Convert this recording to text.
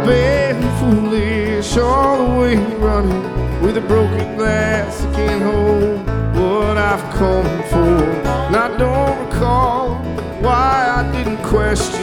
been foolish all the way running with a broken glass that can't hold what I've come for. And I don't recall why I didn't question